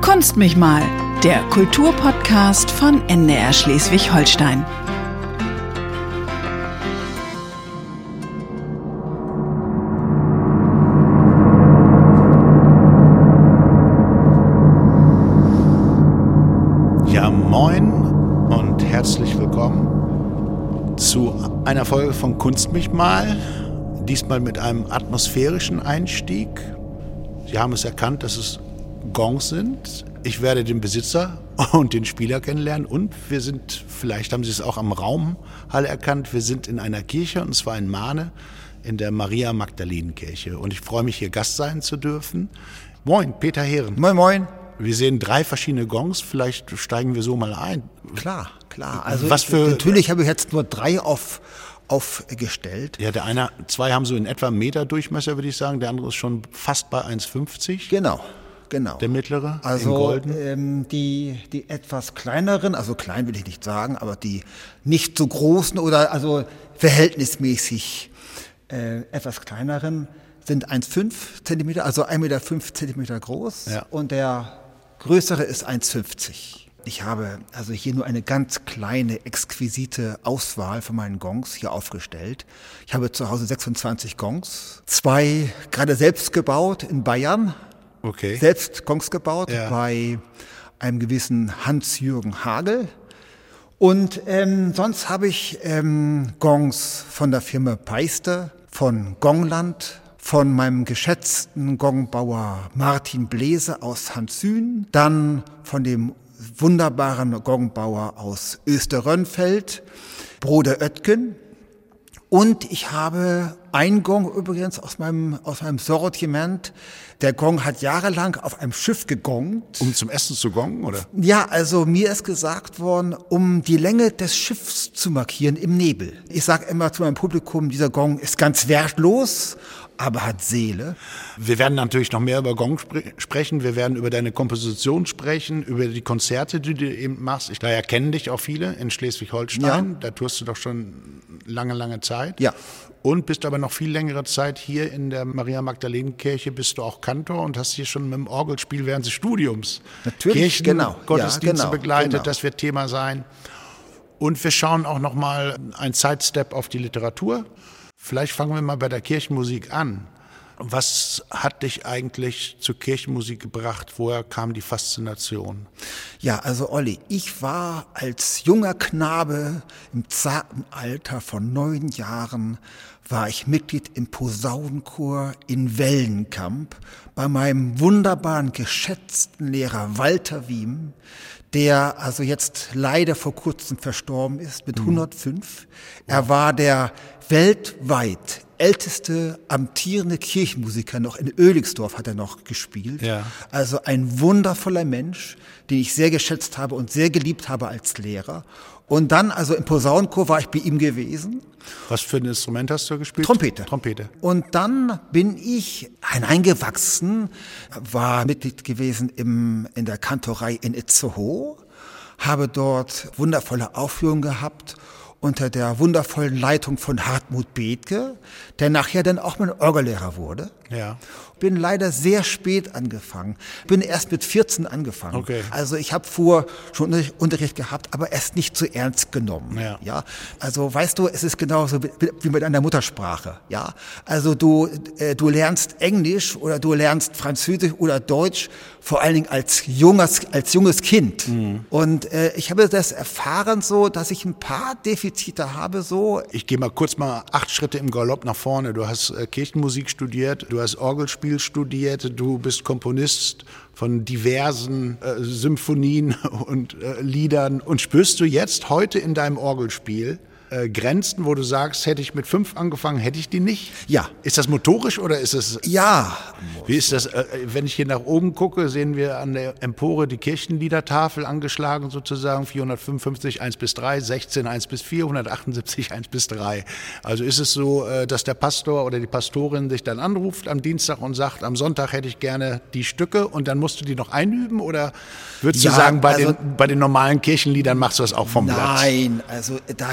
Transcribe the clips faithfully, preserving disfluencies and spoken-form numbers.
Kunst mich mal, der Kulturpodcast von N D R Schleswig-Holstein. Ja, moin und herzlich willkommen zu einer Folge von Kunst mich mal. Diesmal mit einem atmosphärischen Einstieg. Sie haben es erkannt, dass es Gongs sind. Ich werde den Besitzer und den Spieler kennenlernen und wir sind, vielleicht haben Sie es auch am Raumhall erkannt, wir sind in einer Kirche und zwar in Mahne in der Maria-Magdalenen-Kirche und ich freue mich, hier Gast sein zu dürfen. Moin, Peter Heeren. Moin, moin. Wir sehen drei verschiedene Gongs, vielleicht steigen wir so mal ein. Klar, klar. Also Was für, natürlich habe ich jetzt nur drei auf, aufgestellt. Ja, der eine, zwei haben so in etwa einen Meter Durchmesser, würde ich sagen, der andere ist schon fast bei eins Komma fünfzig. Genau. Genau. Der mittlere, also, in golden. Ähm, die, die etwas kleineren, also klein will ich nicht sagen, aber die nicht so großen oder also verhältnismäßig äh, etwas kleineren sind eins Komma fünf Zentimeter, also ein Komma fünf Meter Zentimeter groß, ja. Und der größere ist eins Komma fünfzig. Ich habe also hier nur eine ganz kleine, exquisite Auswahl von meinen Gongs hier aufgestellt. Ich habe zu Hause sechsundzwanzig Gongs, zwei gerade selbst gebaut in Bayern. Okay. Selbst Gongs gebaut, ja. Bei einem gewissen Hans-Jürgen Hagel. Und ähm, sonst habe ich ähm, Gongs von der Firma Peister, von Gongland, von meinem geschätzten Gongbauer Martin Bläse aus Handzün, dann von dem wunderbaren Gongbauer aus Österrönfeld, Bruder Oetken. Und ich habe einen Gong übrigens aus meinem, aus meinem Sortiment. Der Gong hat jahrelang auf einem Schiff gegongt. Um zum Essen zu gongen, oder? Ja, also mir ist gesagt worden, um die Länge des Schiffs zu markieren im Nebel. Ich sage immer zu meinem Publikum, dieser Gong ist ganz wertlos, aber hat Seele. Wir werden natürlich noch mehr über Gong spre- sprechen. Wir werden über deine Komposition sprechen, über die Konzerte, die du eben machst. Ich, daher kennen dich auch viele in Schleswig-Holstein. Ja. Da tust du doch schon lange, lange Zeit. Ja. Und bist aber noch viel längere Zeit hier in der Maria-Magdalenen-Kirche, bist du auch Kantor und hast hier schon mit dem Orgelspiel während des Studiums Natürlich, Kirchen, genau. Gottesdienste ja, genau, begleitet. Genau. Das wird Thema sein. Und wir schauen auch noch mal ein Sidestep auf die Literatur. Vielleicht fangen wir mal bei der Kirchenmusik an. Was hat dich eigentlich zur Kirchenmusik gebracht? Woher kam die Faszination? Ja, also Olli, ich war als junger Knabe im zarten Alter von neun Jahren, war ich Mitglied im Posaunenchor in Wellenkamp bei meinem wunderbaren, geschätzten Lehrer Walter Wiem, der also jetzt leider vor kurzem verstorben ist mit hundertfünf. Er war der weltweit älteste amtierende Kirchenmusiker, noch in Oeligsdorf hat er noch gespielt. Ja. Also ein wundervoller Mensch, den ich sehr geschätzt habe und sehr geliebt habe als Lehrer. Und dann, also im Posaunenchor war ich bei ihm gewesen. Was für ein Instrument hast du gespielt? Trompete. Trompete. Und dann bin ich hineingewachsen, war Mitglied gewesen im, in der Kantorei in Itzehoe, habe dort wundervolle Aufführungen gehabt unter der wundervollen Leitung von Hartmut Bethke, der nachher dann auch mein Orgellehrer wurde. Ja. Bin leider sehr spät angefangen. Bin erst mit vierzehn angefangen. Okay. Also ich habe vorher schon Unterricht gehabt, aber erst nicht zu ernst genommen. Ja. Ja. Also weißt du, es ist genauso wie mit einer Muttersprache. Ja. Also du äh, du lernst Englisch oder du lernst Französisch oder Deutsch vor allen Dingen als junges als junges Kind. Mhm. Und äh, ich habe das erfahren so, dass ich ein paar Defizite habe so. Ich gehe mal kurz mal acht Schritte im Galopp nach vorne. Du hast äh, Kirchenmusik studiert, du hast Orgelspiel studiert, du bist Komponist von diversen äh, Symphonien und äh, Liedern. Und spürst du jetzt heute in deinem Orgelspiel äh, Grenzen, wo du sagst, hätte ich mit fünf angefangen, hätte ich die nicht? Ja. Ist das motorisch oder ist es... Ja. Wie ist das, äh, wenn ich hier nach oben gucke, sehen wir an der Empore die Kirchenliedertafel angeschlagen sozusagen, vierhundertfünfundfünfzig, eins bis drei, sechzehn, eins bis vier, hundertachtundsiebzig, eins bis drei. Also ist es so, äh, dass der Pastor oder die Pastorin sich dann anruft am Dienstag und sagt, am Sonntag hätte ich gerne die Stücke und dann musst du die noch einüben oder würdest ja, du sagen, bei, also, den, bei den normalen Kirchenliedern machst du das auch vom nein, Blatt? Nein, also da bin ich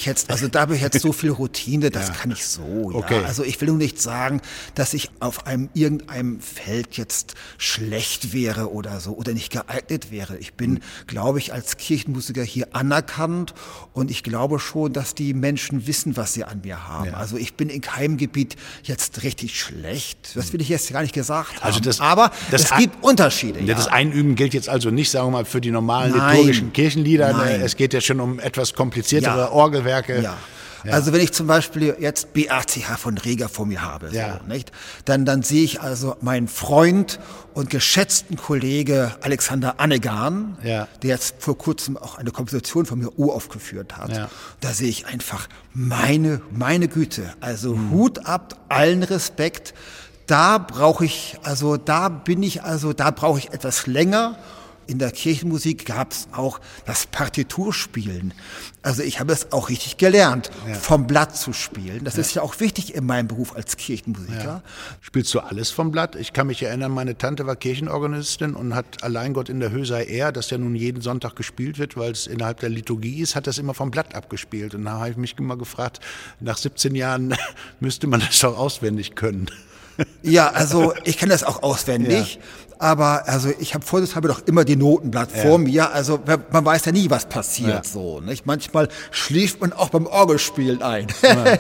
jetzt, also da habe ich jetzt so viel Routine, das ja. kann ich so, ja. Okay. Also ich will nur nicht sagen, dass ich auf einem irgendeinem Feld jetzt schlecht wäre oder so oder nicht geeignet wäre. Ich bin, mhm. glaube ich, als Kirchenmusiker hier anerkannt und ich glaube schon, dass die Menschen wissen, was sie an mir haben. Ja. Also ich bin in keinem Gebiet jetzt richtig schlecht. Das will ich jetzt gar nicht gesagt haben. Also das, aber das es gibt Unterschiede. Ja. Das Einüben gilt jetzt also nicht, sagen wir mal, für die normalen Nein. liturgischen Kirchenlieder. Nein. Es geht ja schon um etwas kompliziertere ja. Orgelwerke. Ja. Ja. Also wenn ich zum Beispiel jetzt B A C H von Reger vor mir habe, ja. so, nicht? Dann, dann sehe ich also meinen Freund und geschätzten Kollege Alexander Annegarn, ja. der jetzt vor kurzem auch eine Komposition von mir uraufgeführt hat. Ja. Da sehe ich einfach meine, meine Güte, also hm. Hut ab, allen Respekt. Da brauche ich, also da bin ich, also da brauche ich etwas länger. In der Kirchenmusik gab es auch das Partiturspielen. Also ich habe es auch richtig gelernt, ja. vom Blatt zu spielen. Das ja. ist ja auch wichtig in meinem Beruf als Kirchenmusiker. Ja. Spielst du alles vom Blatt? Ich kann mich erinnern, meine Tante war Kirchenorganistin und hat Allein Gott in der Höhe sei er, das ja nun jeden Sonntag gespielt wird, weil es innerhalb der Liturgie ist, hat das immer vom Blatt abgespielt. Und da habe ich mich immer gefragt, nach siebzehn Jahren müsste man das doch auswendig können. Ja, also ich kann das auch auswendig, ja. aber also ich habe vorsichtshalber doch immer die Notenblatt ja. vor mir, also man weiß ja nie, was passiert ja. so, nicht? Manchmal schläft man auch beim Orgelspielen ein. Ja.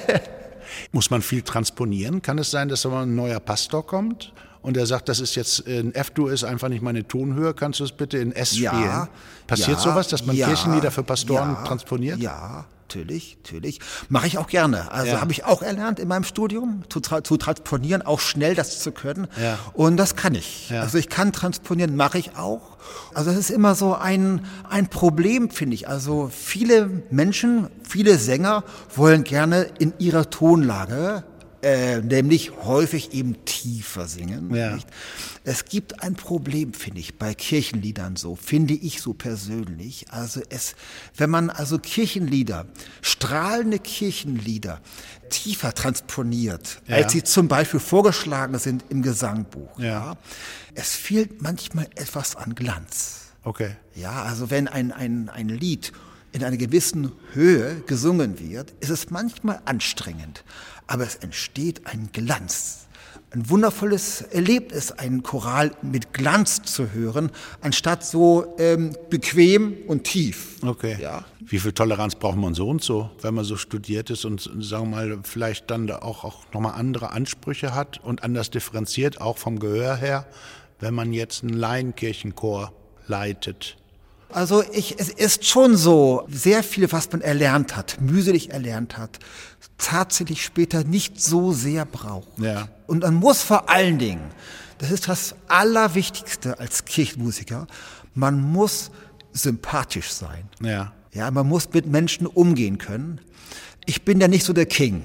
Muss man viel transponieren? Kann es sein, dass mal ein neuer Pastor kommt und er sagt, das ist jetzt in F-Dur ist einfach nicht meine Tonhöhe, kannst du es bitte in S ja. spielen? Passiert ja. sowas, dass man ja. Kirchenlieder für Pastoren ja. transponiert? Ja. Natürlich, natürlich. Mache ich auch gerne. Also ja. habe ich auch erlernt in meinem Studium, zu, tra- zu transponieren, auch schnell das zu können. Ja. Und das kann ich. Ja. Also ich kann transponieren, mache ich auch. Also das ist immer so ein, ein Problem, finde ich. Also viele Menschen, viele Sänger wollen gerne in ihrer Tonlage Äh, nämlich häufig eben tiefer singen. Ja. Nicht? Es gibt ein Problem, finde ich, bei Kirchenliedern so, finde ich so persönlich. Also es, wenn man also Kirchenlieder, strahlende Kirchenlieder tiefer transponiert, ja. als sie zum Beispiel vorgeschlagen sind im Gesangbuch. Ja. Ja, es fehlt manchmal etwas an Glanz. Okay. Ja, also wenn ein, ein, ein Lied in einer gewissen Höhe gesungen wird, ist es manchmal anstrengend. Aber es entsteht ein Glanz. Ein wundervolles Erlebnis, einen Choral mit Glanz zu hören, anstatt so ähm, bequem und tief. Okay. Ja. Wie viel Toleranz braucht man so und so, wenn man so studiert ist und, sagen wir mal, vielleicht dann auch, auch nochmal andere Ansprüche hat und anders differenziert, auch vom Gehör her, wenn man jetzt einen Laienkirchenchor leitet? Also ich, es ist schon so, sehr viel, was man erlernt hat, mühselig erlernt hat, tatsächlich später nicht so sehr braucht. Ja. Und man muss vor allen Dingen, das ist das Allerwichtigste als Kirchenmusiker, man muss sympathisch sein. Ja. Ja, man muss mit Menschen umgehen können. Ich bin ja nicht so der King.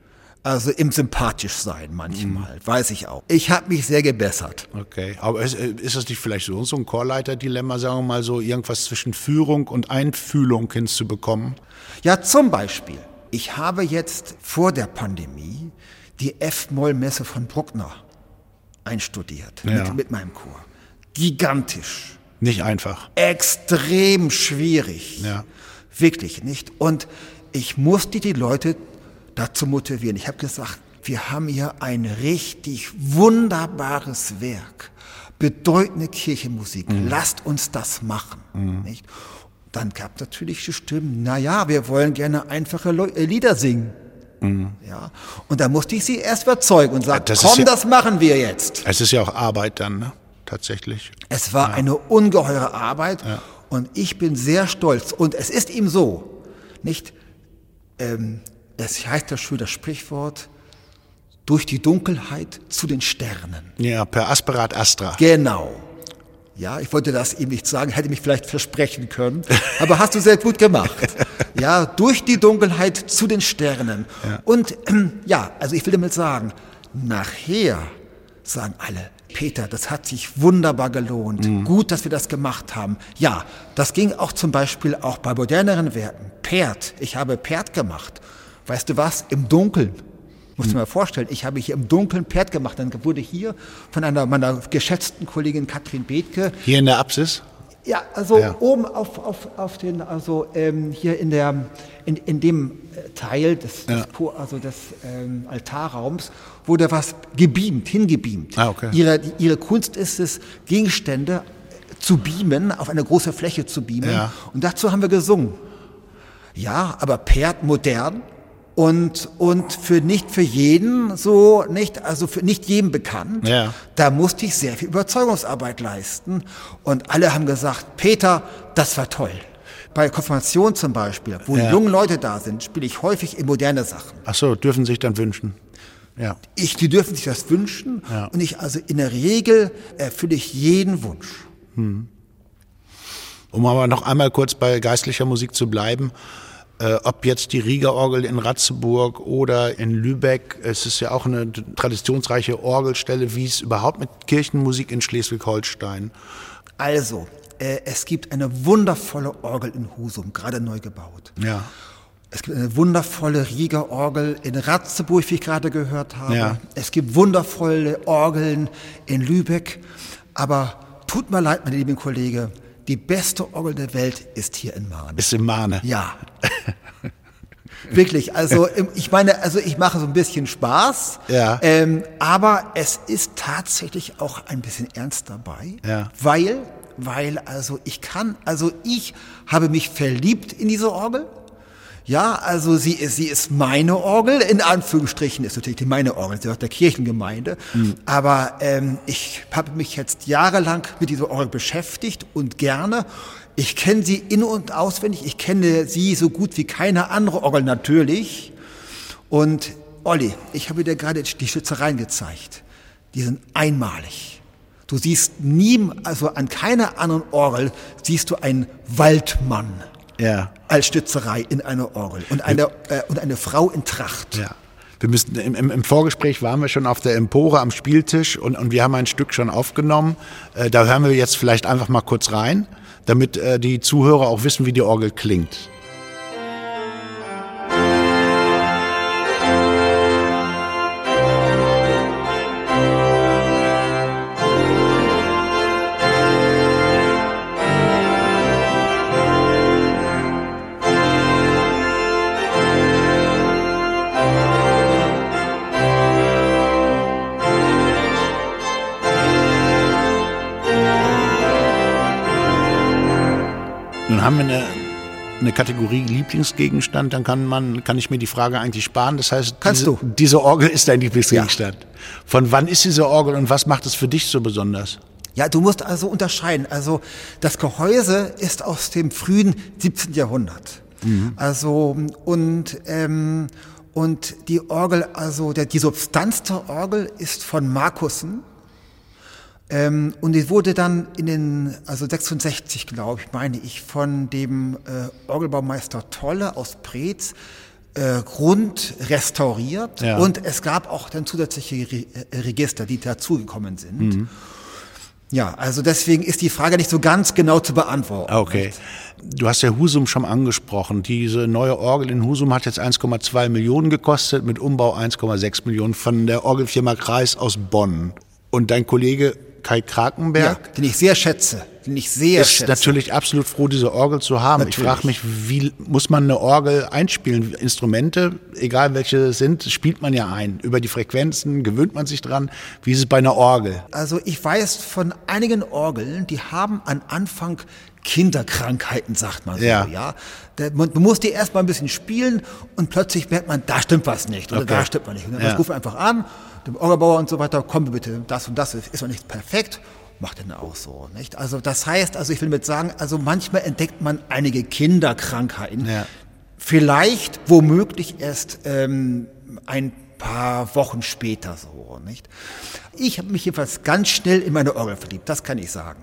Also im sympathisch sein manchmal, mhm. weiß ich auch. Ich habe mich sehr gebessert. Okay, aber ist, ist das nicht vielleicht so, so ein Chorleiter-Dilemma, sagen wir mal so, irgendwas zwischen Führung und Einfühlung hinzubekommen? Ja, zum Beispiel. Ich habe jetzt vor der Pandemie die F-Moll-Messe von Bruckner einstudiert ja. mit, mit meinem Chor. Gigantisch. Nicht einfach. Extrem schwierig. Ja. Wirklich nicht. Und ich musste die Leute dazu motivieren. Ich habe gesagt, wir haben hier ein richtig wunderbares Werk, bedeutende Kirchenmusik. Mhm. Lasst uns das machen. Mhm. Nicht? Dann gab es natürlich die Stimmen, na ja, wir wollen gerne einfache Le- äh, Lieder singen. Mhm. Ja? Und da musste ich sie erst überzeugen und sagen, das komm, ja, das machen wir jetzt. Es ist ja auch Arbeit dann, ne? Tatsächlich. Es war ja. eine ungeheure Arbeit ja. und ich bin sehr stolz. Und es ist ihm so, nicht, ähm, es heißt ja schon das Sprichwort, durch die Dunkelheit zu den Sternen. Ja, per Asperat Astra. Genau. Ja, ich wollte das ihm nicht sagen, hätte mich vielleicht versprechen können, aber hast du sehr gut gemacht. Ja, durch die Dunkelheit zu den Sternen. Ja. Und ähm, ja, also ich will damit sagen, nachher sagen alle, Peter, das hat sich wunderbar gelohnt. Mhm. Gut, dass wir das gemacht haben. Ja, das ging auch zum Beispiel auch bei moderneren Werken. Perd, ich habe Perd gemacht. Weißt du was? Im Dunkeln. Musst du mir vorstellen, ich habe hier im Dunkeln Perd gemacht. Dann wurde hier von einer meiner geschätzten Kollegin Katrin Bethke. Hier in der Apsis? Ja, also ja. oben auf, auf, auf den, also ähm, hier in der, in, in dem Teil des, ja. des, also des ähm, Altarraums wurde was gebeamt, hingebeamt. Ah, okay. Ihre, ihre Kunst ist es, Gegenstände zu beamen, auf eine große Fläche zu beamen. Ja. Und dazu haben wir gesungen. Ja, aber Perth modern. Und, und für nicht für jeden so, nicht, also für nicht jedem bekannt. Ja. Da musste ich sehr viel Überzeugungsarbeit leisten. Und alle haben gesagt, Peter, das war toll. Bei Konfirmation zum Beispiel, wo ja. junge Leute da sind, spiele ich häufig in moderne Sachen. Ach so, dürfen sich dann wünschen. Ja. Ich, die dürfen sich das wünschen. Ja. Und ich, also in der Regel erfülle ich jeden Wunsch. Hm. Um aber noch einmal kurz bei geistlicher Musik zu bleiben. Äh, ob jetzt die Rieger-Orgel in Ratzeburg oder in Lübeck, es ist ja auch eine traditionsreiche Orgelstelle. Wie ist es überhaupt mit Kirchenmusik in Schleswig-Holstein? Also, äh, es gibt eine wundervolle Orgel in Husum, gerade neu gebaut. Ja. Es gibt eine wundervolle Rieger-Orgel in Ratzeburg, wie ich gerade gehört habe. Ja. Es gibt wundervolle Orgeln in Lübeck. Aber tut mir leid, mein lieber Kollege, die beste Orgel der Welt ist hier in Mahne. Ist in Mahne. Ja. Wirklich, also ich meine, also ich mache so ein bisschen Spaß, ja. ähm, aber es ist tatsächlich auch ein bisschen ernst dabei, ja. weil, weil also ich kann, also ich habe mich verliebt in diese Orgel. Ja, also sie ist, sie ist meine Orgel, in Anführungsstrichen ist natürlich die meine Orgel, sie gehört der Kirchengemeinde, mhm. aber ähm, ich habe mich jetzt jahrelang mit dieser Orgel beschäftigt und gerne. Ich kenne sie in- und auswendig, ich kenne sie so gut wie keine andere Orgel natürlich. Und Olli, ich habe dir gerade die Stützereien gezeigt, die sind einmalig. Du siehst nie, also an keiner anderen Orgel siehst du einen Waldmann. Ja. Als Stützerei in einer Orgel und eine, äh, und eine Frau in Tracht. Ja. Wir müssen, im, im Vorgespräch waren wir schon auf der Empore am Spieltisch und, und wir haben ein Stück schon aufgenommen. Äh, da hören wir jetzt vielleicht einfach mal kurz rein, damit äh, die Zuhörer auch wissen, wie die Orgel klingt. Nun haben wir eine, eine Kategorie Lieblingsgegenstand, dann kann man, kann ich mir die Frage eigentlich sparen. Das heißt, Kannst diese, du. diese Orgel ist dein Lieblingsgegenstand. Ja. Von wann ist diese Orgel und was macht es für dich so besonders? Ja, du musst also unterscheiden. Also das Gehäuse ist aus dem frühen siebzehnten Jahrhundert. Mhm. Also und ähm, und die Orgel, also der, die Substanz der Orgel ist von Markussen. Ähm, und die wurde dann in den, also sechsundsechzig, glaube ich, meine ich, von dem äh, Orgelbaumeister Tolle aus Preetz äh, rund restauriert. Ja. Und es gab auch dann zusätzliche Re- Register, die dazugekommen sind. Mhm. Ja, also deswegen ist die Frage nicht so ganz genau zu beantworten. Okay. Du hast ja Husum schon angesprochen. Diese neue Orgel in Husum hat jetzt eins Komma zwei Millionen gekostet, mit Umbau eins Komma sechs Millionen von der Orgelfirma Kreis aus Bonn. Und dein Kollege Kai Krakenberg, ja, den ich sehr schätze, den ich sehr ist schätze. natürlich absolut froh, diese Orgel zu haben. Natürlich. Ich frage mich, wie muss man eine Orgel einspielen? Instrumente, egal welche es sind, spielt man ja ein. Über die Frequenzen gewöhnt man sich dran. Wie ist es bei einer Orgel? Also ich weiß von einigen Orgeln, die haben am Anfang Kinderkrankheiten, sagt man so. Ja. Ja. Man muss die erst mal ein bisschen spielen und plötzlich merkt man, da stimmt was nicht oder Okay. da stimmt man nicht. Und dann Ja. ruft man einfach an, dem Orgelbauer und so weiter, komm bitte, das und das ist noch nicht perfekt. Macht dann auch so, nicht? Also das heißt, also ich will damit sagen, also manchmal entdeckt man einige Kinderkrankheiten. Ja. Vielleicht, womöglich erst ähm, ein paar Wochen später so, nicht? Ich habe mich jedenfalls ganz schnell in meine Orgel verliebt, das kann ich sagen.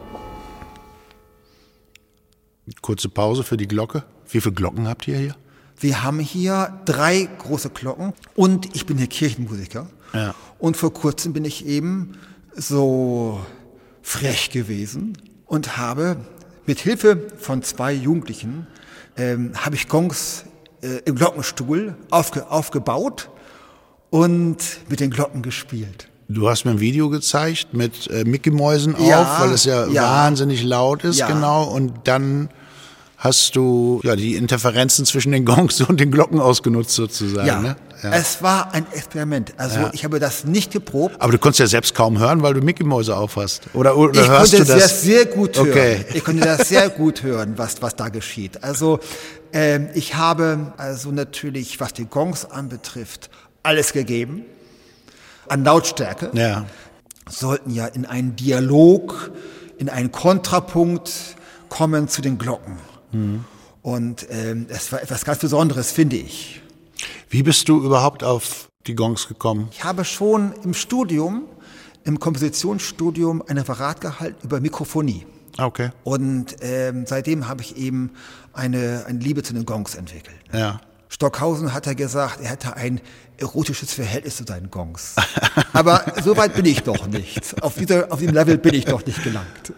Kurze Pause für die Glocke. Wie viele Glocken habt ihr hier? Wir haben hier drei große Glocken und ich bin hier Kirchenmusiker. Ja. Und vor kurzem bin ich eben so frech gewesen und habe mit Hilfe von zwei Jugendlichen ähm, habe ich Gongs äh, im Glockenstuhl aufge, aufgebaut und mit den Glocken gespielt. Du hast mir ein Video gezeigt mit äh, Mickey-Mäusen auf, Ja, weil es ja, ja. wahnsinnig laut ist, Ja. genau. Und dann hast du ja die Interferenzen zwischen den Gongs und den Glocken ausgenutzt sozusagen. Ja, Ne? Ja. es war ein Experiment. Also Ja. ich habe das nicht geprobt. Aber du konntest ja selbst kaum hören, weil du Mickey-Mäuse auf hast. Oder, oder Ich hörst konnte du das? das sehr gut hören. Okay. Ich konnte das sehr gut hören, was, was da geschieht. Also ähm, ich habe also natürlich, was die Gongs anbetrifft, alles gegeben. An Lautstärke. Ja. Sollten ja in einen Dialog, in einen Kontrapunkt kommen zu den Glocken. Mhm. Und ähm, es war etwas ganz Besonderes, finde ich. Wie bist du überhaupt auf die Gongs gekommen? Ich habe schon im Studium, im Kompositionsstudium, ein Referat gehalten über Mikrophonie. Okay. Und ähm, seitdem habe ich eben eine, eine Liebe zu den Gongs entwickelt. Ja. Stockhausen hat er gesagt, er hätte ein erotisches Verhältnis zu seinen Gongs. Aber so weit bin ich doch nicht. Auf, dieser, auf diesem Level bin ich doch nicht gelangt.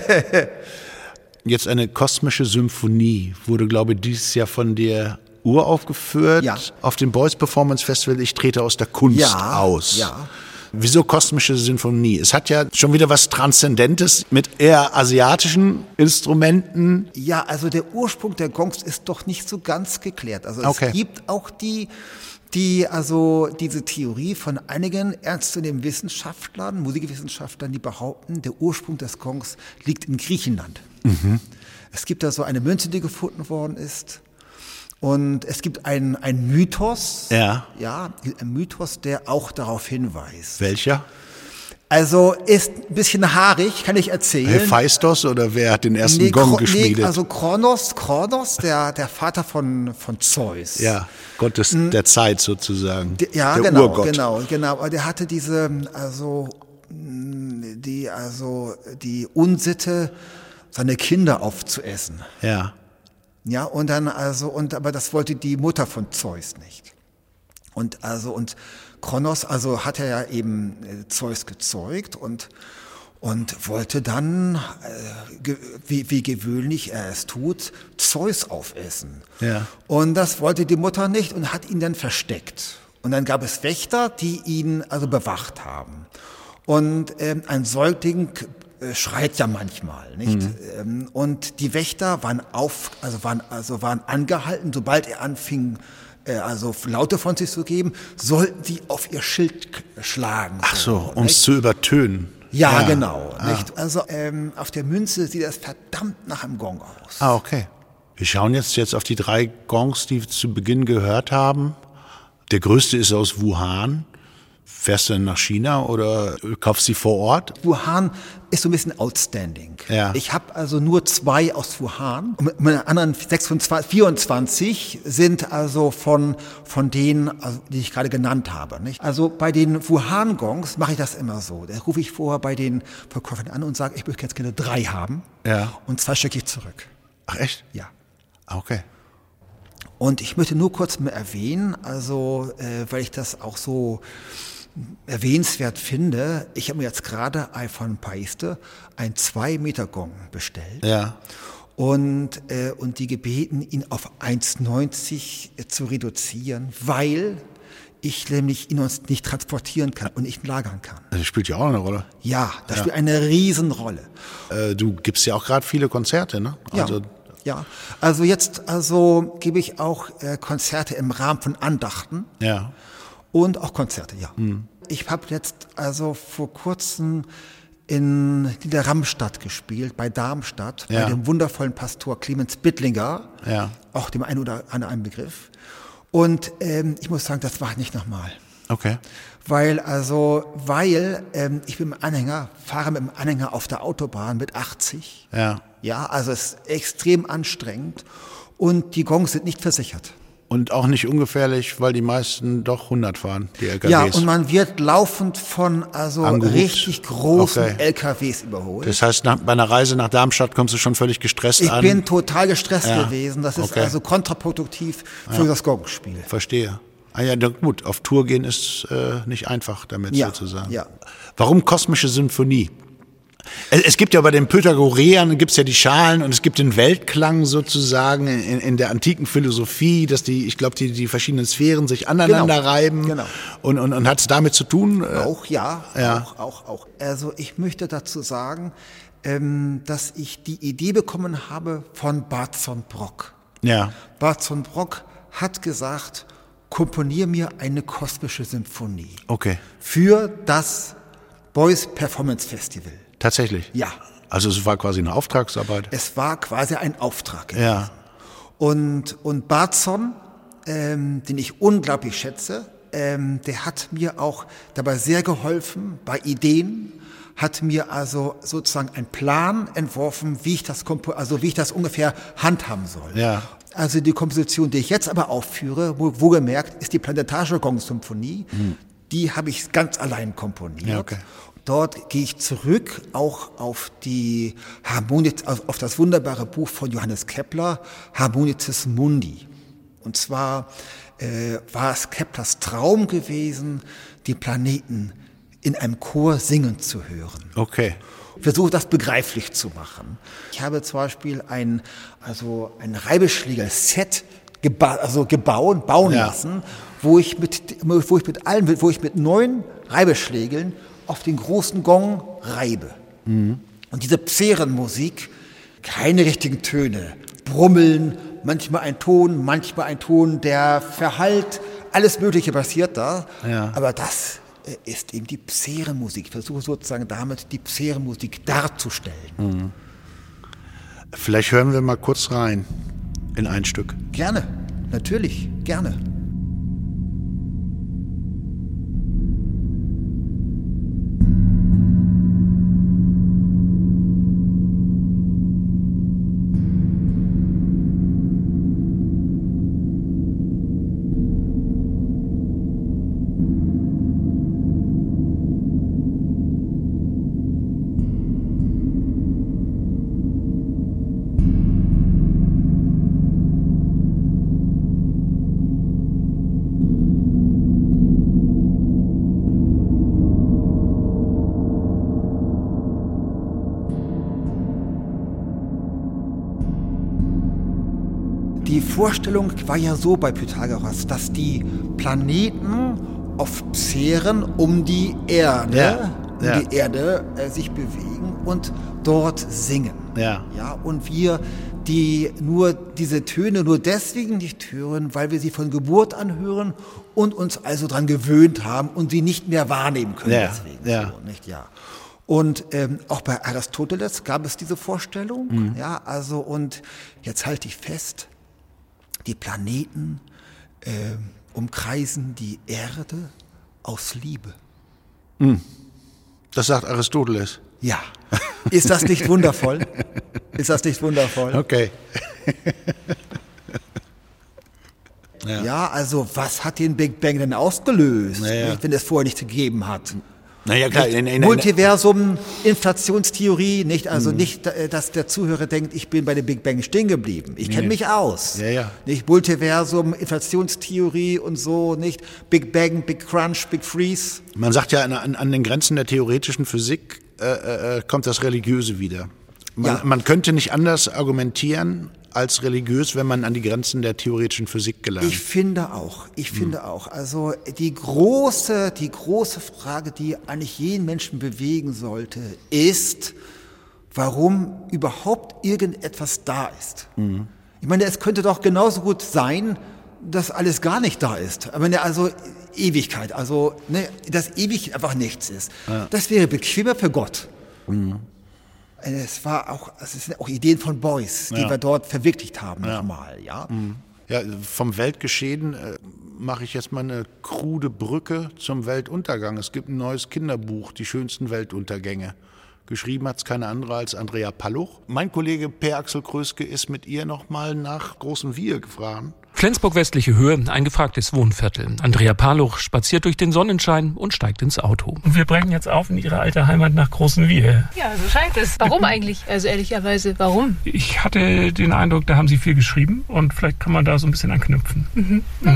Jetzt eine kosmische Symphonie wurde, glaube ich, dieses Jahr von dir uraufgeführt Ja. auf dem Boys Performance Festival. Ich trete aus der Kunst Ja, aus. ja. Wieso kosmische Symphonie? Es hat ja schon wieder was Transzendentes mit eher asiatischen Instrumenten. Ja, also der Ursprung der Gongs ist doch nicht so ganz geklärt. Also es Okay. gibt auch die, die, also diese Theorie von einigen ernstzunehmenden Wissenschaftlern, Musikwissenschaftlern, die behaupten, der Ursprung des Gongs liegt in Griechenland. Mhm. Es gibt da so eine Münze, die gefunden worden ist. Und es gibt einen, einen Mythos, Ja. ja, ein Mythos, der auch darauf hinweist. Welcher? Also ist ein bisschen haarig, kann ich erzählen. Hephaistos oder wer hat den ersten Nee, Gong Kro- geschmiedet? Nee, also Kronos, Kronos, der, der Vater von, von Zeus. ja, Gott des, der Zeit sozusagen. Der, ja, der genau, Urgott. genau, genau. Aber der hatte diese, also, mh, die, also, die Unsitte, seine Kinder aufzuessen. Ja. Ja, und dann also, und aber das wollte die Mutter von Zeus nicht. Und also, und Kronos, also hat er ja eben äh, Zeus gezeugt und, und wollte dann, äh, ge, wie, wie gewöhnlich er es tut, Zeus aufessen. Ja. Und das wollte die Mutter nicht und hat ihn dann versteckt. Und dann gab es Wächter, die ihn also bewacht haben. Und ähm, ein Säugling äh, schreit ja manchmal, nicht? Mhm. Ähm, und die Wächter waren auf, also waren, also waren angehalten, sobald er anfing, äh, also Laute von sich zu geben, sollten sie auf ihr Schild k- schlagen. Ach so, um es nicht? zu übertönen. Ja, genau. Ah. Nicht? Also ähm, auf der Münze sieht das verdammt nach einem Gong aus. Ah, okay. Wir schauen jetzt, jetzt auf die drei Gongs, die wir zu Beginn gehört haben. Der größte ist aus Wuhan. Fährst du denn nach China oder kaufst sie vor Ort? Wuhan ist so ein bisschen outstanding. Ja. Ich habe also nur zwei aus Wuhan. Und meine anderen sechsundzwanzig, vierundzwanzig sind also von, von denen, also die ich gerade genannt habe. Nicht? Also bei den Wuhan-Gongs mache ich das immer so. Da rufe ich vorher bei den Verkäufern an und sage, ich möchte jetzt gerne drei haben. Ja. Und zwei schicke ich zurück. Ach echt? Ja. Ah, okay. Und ich möchte nur kurz mal erwähnen, also äh, weil ich das auch so erwähnenswert finde, ich habe mir jetzt gerade von Paiste ein zwei Meter Gong bestellt. Ja. Und, äh, und die gebeten, ihn auf eins neunzig zu reduzieren, weil ich nämlich ihn uns nicht transportieren kann und nicht lagern kann. Das spielt ja auch eine Rolle. Ja, das Ja. spielt eine Riesenrolle. Äh, du gibst ja auch gerade viele Konzerte, ne? Also, ja. Ja, also jetzt also gebe ich auch äh, Konzerte im Rahmen von Andachten. ja. Und auch Konzerte, ja. Ich habe jetzt also vor kurzem in Niederramstadt gespielt, bei Darmstadt, Ja. bei dem wundervollen Pastor Clemens Bittlinger, Ja. auch dem einen oder anderen Begriff. Und ähm, ich muss sagen, das war nicht nochmal. Okay. Weil, also, weil ähm, ich bin mit dem Anhänger, fahre mit dem Anhänger auf der Autobahn mit achtzig. Ja. Ja, also es ist extrem anstrengend und die Gongs sind nicht versichert. Und auch nicht ungefährlich, weil die meisten doch hundert fahren, die L K Ws. Ja, und man wird laufend von also Angehupt. richtig großen Okay. L K Ws überholt. Das heißt, nach, bei einer Reise nach Darmstadt kommst du schon völlig gestresst Ich an. bin total gestresst Ja. gewesen. Das ist Okay. also kontraproduktiv für das Gongspiel. Verstehe. Ah ja, na gut, auf Tour gehen ist äh, nicht einfach damit Ja, sozusagen. ja. Warum kosmische Symphonie? Es gibt ja bei den Pythagoreern gibt's ja die Schalen und es gibt den Weltklang sozusagen in, in der antiken Philosophie, dass die, ich glaube, die, die verschiedenen Sphären sich aneinander genau. reiben. Genau. Und, und, und hat es damit zu tun? Auch ja, ja. Auch, auch, auch. Also ich möchte dazu sagen, ähm, dass ich die Idee bekommen habe von Barton Brock. Ja. Barton Brock hat gesagt, komponier mir eine kosmische Symphonie. Okay. Für das Boys Performance Festival. Tatsächlich? Ja. Also es war quasi eine Auftragsarbeit? Es war quasi ein Auftrag gewesen. Ja. Und, und Barton, ähm, den ich unglaublich schätze, ähm, der hat mir auch dabei sehr geholfen bei Ideen, hat mir also sozusagen einen Plan entworfen, wie ich das, also wie ich das ungefähr handhaben soll. Ja. Also die Komposition, die ich jetzt aber aufführe, wo, wo gemerkt, ist die Planetarische Gong-Symphonie. Mhm. Die habe ich ganz allein komponiert. Ja, okay. Dort gehe ich zurück auch auf die Harmoniz, auf das wunderbare Buch von Johannes Kepler, Harmonices Mundi. Und zwar äh, war es Keplers Traum gewesen, die Planeten in einem Chor singen zu hören. Okay. Ich versuche das begreiflich zu machen. Ich habe zum Beispiel ein, also ein Reibeschläger-Set geba- also gebaut, bauen ja. lassen, wo ich mit, wo ich mit allen, wo ich mit neun Reibeschlägeln auf den großen Gong reibe. Mhm. Und diese Pserenmusik, keine richtigen Töne, Brummeln, manchmal ein Ton, manchmal ein Ton, der verhallt, alles Mögliche passiert da. Ja. Aber das ist eben die Pserenmusik. Ich versuche sozusagen damit die Pserenmusik darzustellen. Mhm. Vielleicht hören wir mal kurz rein in ein Stück. Gerne, natürlich, gerne. Die Vorstellung war ja so bei Pythagoras, dass die Planeten auf Sphären um die Erde, ja, um ja. die Erde äh, sich bewegen und dort singen. Ja. Ja, und wir die nur diese Töne nur deswegen nicht hören, weil wir sie von Geburt an hören und uns also daran gewöhnt haben und sie nicht mehr wahrnehmen können. Ja. Deswegen Ja. so, nicht? Ja. Und ähm, auch bei Aristoteles gab es diese Vorstellung. Mhm. Ja, also und jetzt halte ich fest. Die Planeten äh, umkreisen die Erde aus Liebe. Das sagt Aristoteles. Ja. Ist das nicht wundervoll? Ist das nicht wundervoll? Okay. ja. ja, also was hat den Big Bang denn ausgelöst, naja. nicht, wenn es vorher nicht gegeben hat? Naja, klar. In, in, in, Multiversum, Inflationstheorie, nicht, also mhm. nicht, dass der Zuhörer denkt, ich bin bei dem Big Bang stehen geblieben. Ich kenne nee. mich aus. Ja, ja. Nicht Multiversum, Inflationstheorie und so, nicht Big Bang, Big Crunch, Big Freeze. Man sagt ja, an, an den Grenzen der theoretischen Physik äh, äh, kommt das Religiöse wieder. Man, ja. man könnte nicht anders argumentieren als religiös, wenn man an die Grenzen der theoretischen Physik gelangt. Ich finde auch, ich finde hm. auch. Also die große, die große Frage, die eigentlich jeden Menschen bewegen sollte, ist, warum überhaupt irgendetwas da ist. Hm. Ich meine, es könnte doch genauso gut sein, dass alles gar nicht da ist. Aber ne, also Ewigkeit, also ne, dass ewig einfach nichts ist. Ja. Das wäre bequemer für Gott. Hm. Es war auch, es sind auch Ideen von Beuys, die ja. wir dort verwirklicht haben ja. nochmal, ja. Ja, vom Weltgeschehen äh, mache ich jetzt mal eine krude Brücke zum Weltuntergang. Es gibt ein neues Kinderbuch, Die schönsten Weltuntergänge. Geschrieben hat es keine andere als Andrea Palluch. Mein Kollege Per Axel Kröske ist mit ihr nochmal nach Großen Wiehe gefahren. Flensburg-Westliche Höhe, ein gefragtes Wohnviertel. Andrea Palluch spaziert durch den Sonnenschein und steigt ins Auto. Und wir brechen jetzt auf in ihre alte Heimat nach Großen Wiehe. Ja, so scheint es. Warum eigentlich? Also ehrlicherweise, warum? Ich hatte den Eindruck, da haben Sie viel geschrieben und vielleicht kann man da so ein bisschen anknüpfen. Mhm. Na mhm. gut.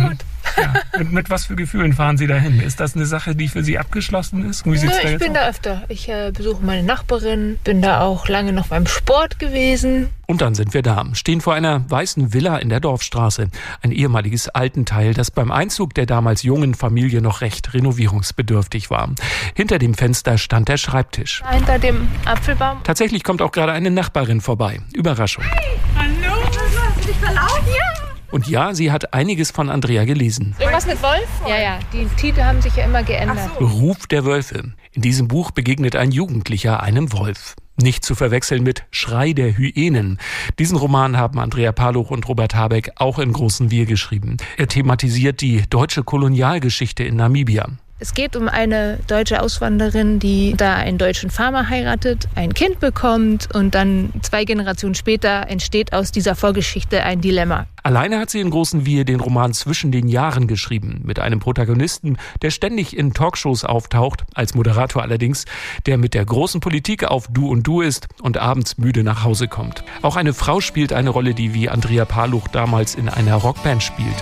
Ja. Mit, mit was für Gefühlen fahren Sie dahin? Ist das eine Sache, die für Sie abgeschlossen ist? Wie Nö, sieht's da ich jetzt bin aus? da öfter. Ich äh, besuche meine Nachbarin, bin da auch lange noch beim Sport gewesen. Und dann sind wir da, stehen vor einer weißen Villa in der Dorfstraße. Ein ehemaliges Altenteil, das beim Einzug der damals jungen Familie noch recht renovierungsbedürftig war. Hinter dem Fenster stand der Schreibtisch. Hinter dem Apfelbaum. Tatsächlich kommt auch gerade eine Nachbarin vorbei. Überraschung. Hallo, hast du dich verlaufen? Ja. Und ja, sie hat einiges von Andrea gelesen. Irgendwas mit Wolf? Ja, ja, die Titel haben sich ja immer geändert. So. Ruf der Wölfe. In diesem Buch begegnet ein Jugendlicher einem Wolf. Nicht zu verwechseln mit Schrei der Hyänen. Diesen Roman haben Andrea Paluch und Robert Habeck auch in Großen Wir geschrieben. Er thematisiert die deutsche Kolonialgeschichte in Namibia. Es geht um eine deutsche Auswanderin, die da einen deutschen Farmer heiratet, ein Kind bekommt und dann zwei Generationen später entsteht aus dieser Vorgeschichte ein Dilemma. Alleine hat sie in Großen Wir den Roman Zwischen den Jahren geschrieben, mit einem Protagonisten, der ständig in Talkshows auftaucht, als Moderator allerdings, der mit der großen Politik auf Du und Du ist und abends müde nach Hause kommt. Auch eine Frau spielt eine Rolle, die wie Andrea Paluch damals in einer Rockband spielt.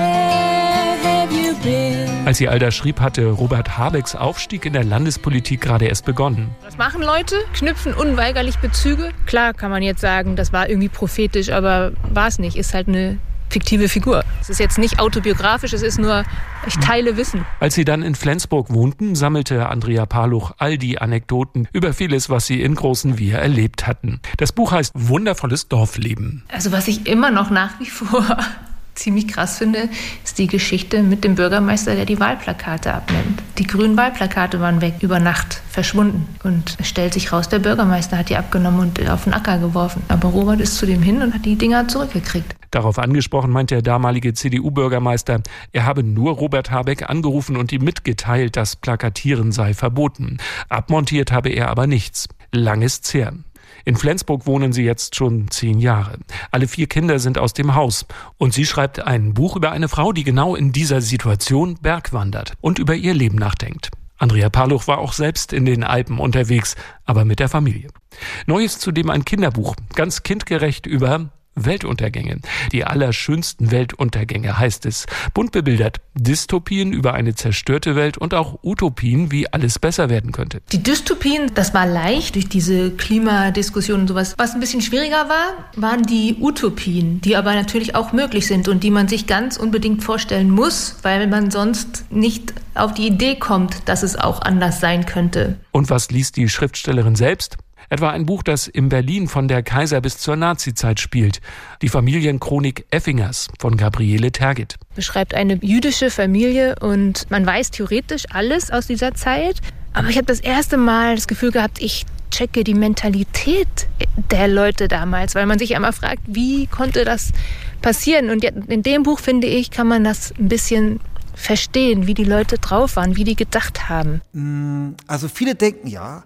Als sie all das schrieb, hatte Robert Habecks Aufstieg in der Landespolitik gerade erst begonnen. Was machen Leute? Knüpfen unweigerlich Bezüge. Klar kann man jetzt sagen, das war irgendwie prophetisch, aber war es nicht. Ist halt eine fiktive Figur. Es ist jetzt nicht autobiografisch, es ist nur, ich teile Wissen. Als sie dann in Flensburg wohnten, sammelte Andrea Paluch all die Anekdoten über vieles, was sie in Großen Wir erlebt hatten. Das Buch heißt Wundervolles Dorfleben. Also was ich immer noch nach wie vor ziemlich krass finde, ist die Geschichte mit dem Bürgermeister, der die Wahlplakate abnimmt. Die grünen Wahlplakate waren weg, über Nacht verschwunden. Und es stellt sich raus, der Bürgermeister hat die abgenommen und auf den Acker geworfen. Aber Robert ist zu dem hin und hat die Dinger zurückgekriegt. Darauf angesprochen meint der damalige C D U-Bürgermeister, er habe nur Robert Habeck angerufen und ihm mitgeteilt, dass Plakatieren sei verboten. Abmontiert habe er aber nichts. Langes Zehren. In Flensburg wohnen sie jetzt schon zehn Jahre. Alle vier Kinder sind aus dem Haus. Und sie schreibt ein Buch über eine Frau, die genau in dieser Situation bergwandert und über ihr Leben nachdenkt. Andrea Paluch war auch selbst in den Alpen unterwegs, aber mit der Familie. Neu ist zudem ein Kinderbuch, ganz kindgerecht über Weltuntergänge. Die allerschönsten Weltuntergänge heißt es. Bunt bebildert. Dystopien über eine zerstörte Welt und auch Utopien, wie alles besser werden könnte. Die Dystopien, das war leicht durch diese Klimadiskussion und sowas. Was ein bisschen schwieriger war, waren die Utopien, die aber natürlich auch möglich sind und die man sich ganz unbedingt vorstellen muss, weil man sonst nicht auf die Idee kommt, dass es auch anders sein könnte. Und was liest die Schriftstellerin selbst? Etwa ein Buch, das in Berlin von der Kaiser- bis zur Nazizeit spielt. Die Familienchronik Effingers von Gabriele Tergit. Beschreibt eine jüdische Familie und man weiß theoretisch alles aus dieser Zeit. Aber ich habe das erste Mal das Gefühl gehabt, ich checke die Mentalität der Leute damals, weil man sich einmal fragt, wie konnte das passieren? Und in dem Buch, finde ich, kann man das ein bisschen verstehen, wie die Leute drauf waren, wie die gedacht haben. Also viele denken ja,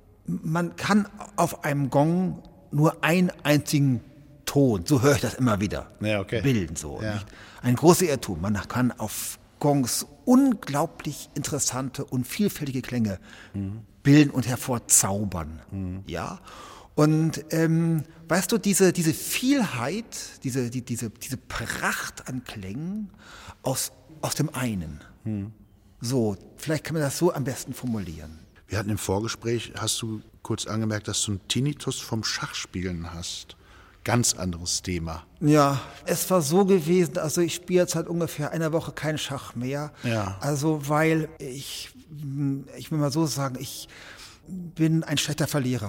man kann auf einem Gong nur einen einzigen Ton, so höre ich das immer wieder, ja, okay. bilden. So, ja. Nicht? Ein großer Irrtum. Man kann auf Gongs unglaublich interessante und vielfältige Klänge mhm. bilden und hervorzaubern. Mhm. Ja? Und ähm, weißt du, diese, diese Vielheit, diese, die, diese, diese Pracht an Klängen aus, aus dem einen. Mhm. So, vielleicht kann man das so am besten formulieren. Wir hatten im Vorgespräch, hast du kurz angemerkt, dass du einen Tinnitus vom Schachspielen hast. Ganz anderes Thema. Ja, es war so gewesen, also ich spiele jetzt seit ungefähr einer Woche keinen Schach mehr. Ja. Also weil ich, ich will mal so sagen, ich bin ein schlechter Verlierer.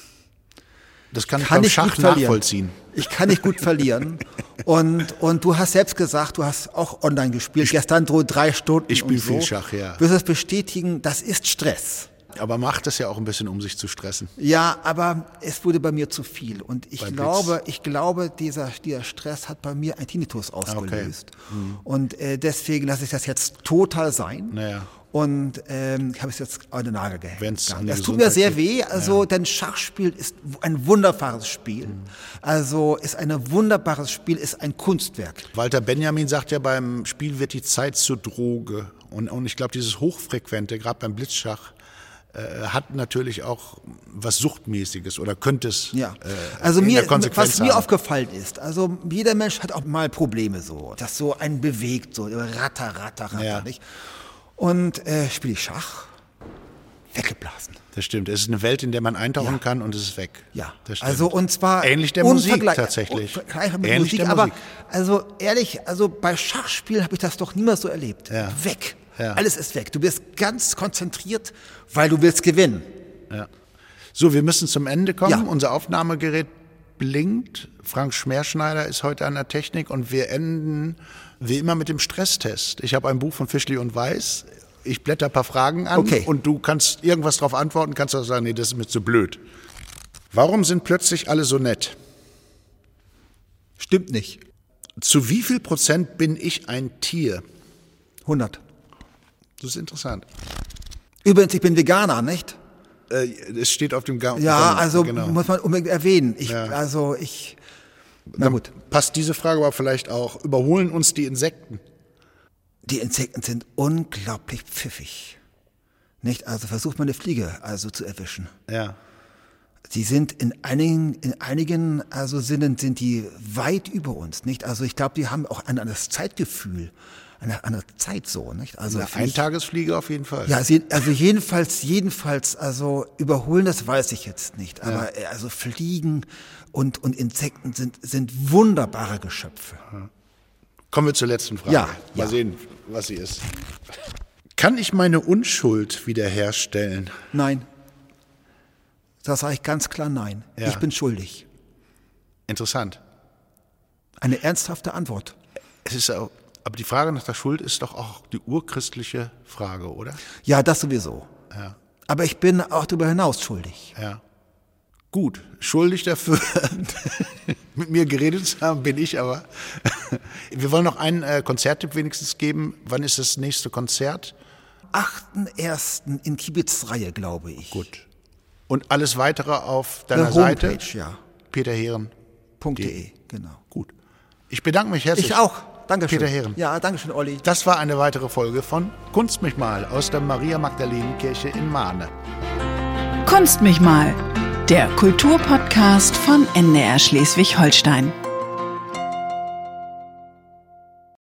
Das kann ich kann beim ich Schach nachvollziehen. Ich kann nicht gut verlieren. Und, und du hast selbst gesagt, du hast auch online gespielt, ich, gestern so drei Stunden. Ich spiele so. viel Schach, ja. Wirst du das bestätigen, das ist Stress. Aber macht das ja auch ein bisschen, um sich zu stressen. Ja, aber es wurde bei mir zu viel. Und ich bei glaube, ich glaube, dieser, dieser Stress hat bei mir ein Tinnitus ausgelöst. Okay. Mhm. Und äh, deswegen lasse ich das jetzt total sein. Naja. Und ähm, ich habe es jetzt an den Nagel gehängt. Wenn's an die das tut mir sehr geht. weh. Also, ja. denn Schachspiel ist ein wunderbares Spiel. Mhm. Also ist ein wunderbares Spiel, ist ein Kunstwerk. Walter Benjamin sagt ja, beim Spiel wird die Zeit zur Droge. Und, und ich glaube, dieses Hochfrequente, gerade beim Blitzschach, äh, hat natürlich auch was Suchtmäßiges oder könnte es Ja, äh, also in mir, der Konsequenz was mir haben. aufgefallen ist, also jeder Mensch hat auch mal Probleme so, das so einen bewegt, so ratter, ratter, ratter, Ja. nicht? Und äh, spiele ich Schach, weggeblasen. Das stimmt. Es ist eine Welt, in der man eintauchen Ja. kann und es ist weg. Ja, Das stimmt. also und zwar ähnlich der Musik unvergleich- tatsächlich. Unvergleichbar mit Ähnlich Musik, der aber Musik. also ehrlich, also bei Schachspielen habe ich das doch niemals so erlebt. Ja. Weg. Ja. Alles ist weg. Du bist ganz konzentriert, weil du willst gewinnen. Ja. So, wir müssen zum Ende kommen. Ja. Unser Aufnahmegerät blinkt. Frank Schmerschneider ist heute an der Technik und wir enden wie immer mit dem Stresstest. Ich habe ein Buch von Fischli und Weiß. Ich blätter ein paar Fragen an Okay. und du kannst irgendwas drauf antworten, kannst auch sagen, nee, das ist mir zu blöd. Warum sind plötzlich alle so nett? Stimmt nicht. Zu wie viel Prozent bin ich ein Tier? hundert. Das ist interessant. Übrigens, ich bin Veganer, nicht? Äh, es steht auf dem Ga Ja, Ga- also genau. muss man unbedingt erwähnen. Ich, Ja. Also ich, na Dann gut. passt diese Frage aber vielleicht auch. Überholen uns die Insekten? Die Insekten sind unglaublich pfiffig. Nicht? Also versucht man eine Fliege also zu erwischen. Ja. Sie sind in einigen, in einigen also Sinnen sind die weit über uns, nicht? Also ich glaube, die haben auch ein anderes Zeitgefühl, eine andere Zeit so, nicht? Also Eine finde ich- Eintagesfliege auf jeden Fall. ja, sie, also jedenfalls, jedenfalls, also überholen, das weiß ich jetzt nicht. Aber äh, also Fliegen und, und Insekten sind, sind wunderbare Geschöpfe. Kommen wir zur letzten Frage. Ja, Mal ja. sehen, was sie ist. Kann ich meine Unschuld wiederherstellen? Nein. Da sage ich ganz klar nein. Ja. Ich bin schuldig. Interessant. Eine ernsthafte Antwort. Es ist auch, aber die Frage nach der Schuld ist doch auch die urchristliche Frage, oder? Ja, das sowieso. Ja. Aber ich bin auch darüber hinaus schuldig. Ja. Gut, schuldig dafür, mit mir geredet zu haben, bin ich aber. Wir wollen noch einen äh, Konzerttipp wenigstens geben. Wann ist das nächste Konzert? achten ersten in Kibitzreihe, glaube ich. Gut. Und alles weitere auf Der deiner Homepage, Seite? ja. Peter Heeren. Punkt .de, genau. Gut. Ich bedanke mich herzlich. Ich auch. Dankeschön. Peter Heeren. Ja, dankeschön, Olli. Das war eine weitere Folge von Kunst mich mal aus der Maria-Magdalenen-Kirche in Mahne. Kunst mich mal, der Kulturpodcast von N D R Schleswig-Holstein.